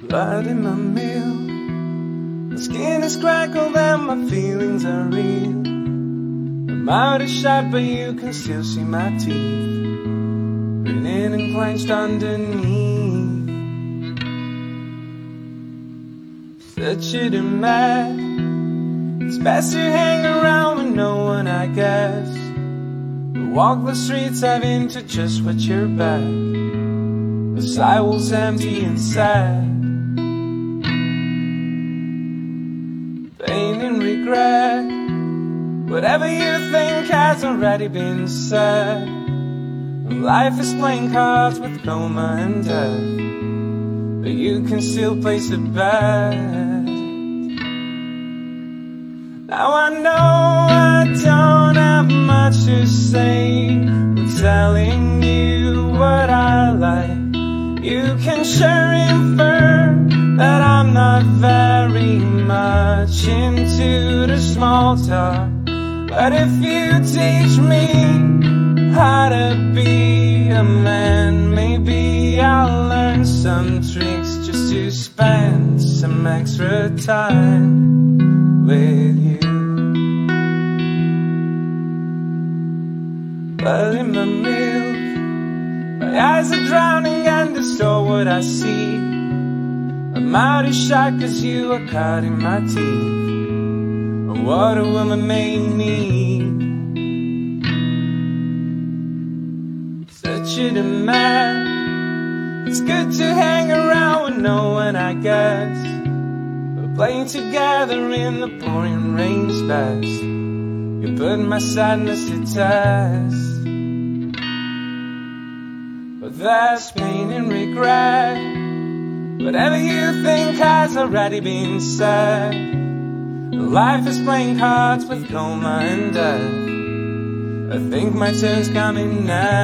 blood in my meal. My skin is crackled and my feelings are real. My mouth is shut but you can still see my teeth grinning and clenched underneath. Such a demand. It's best to hang around with no one, I guess. Walk the streets having to just watch your back. The sidewalk's empty and sad. Pain and regret. Whatever you think has already been said. Life is playing cards with coma and death, but you can still place a bet. Now I know I don't have much to say, but telling you what I like. You can sure infer that I'm not very much into the small talk. But if you teach me how to be a man, maybe I'll learn some tricks just to spend some extra time with you. Blood in my milk, my eyes are drowning and distort what I see. My mouth is shut cause you are caught in my teeth. What a woman made me. Such a demand. It's good to hang around with no one, I guess. But playing together in the pouring rain's best. You put my sadness to test. But there's pain and regret. Whatever you think has already been said. Life is playing cards with coma and death. I think my turn's coming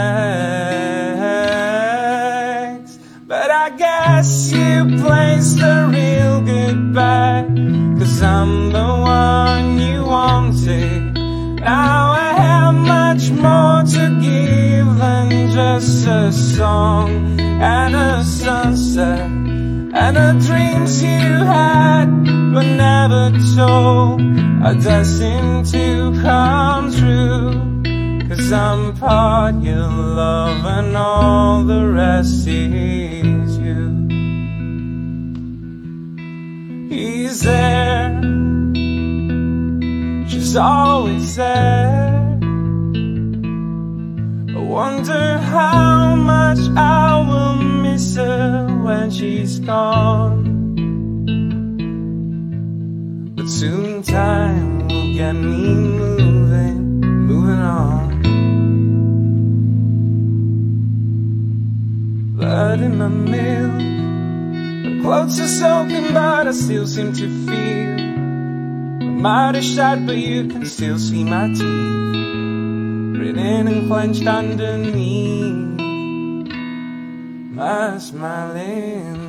next. But I guess you placed a real good bet, cause I'm the one you wanted. Now I have much more to give than just a song and a sunset. And the dreams you had but never told are destined to come true. Cause I'm part your love and all the rest is you. He's there, she's always there. I wonder how much I will miss her when she's gone. But soon time will get me moving on. Blood in my milk. My clothes are soaking but I still seem to feel. My mouth is shut but you can still see my teeth grinning and clenched underneath my smiling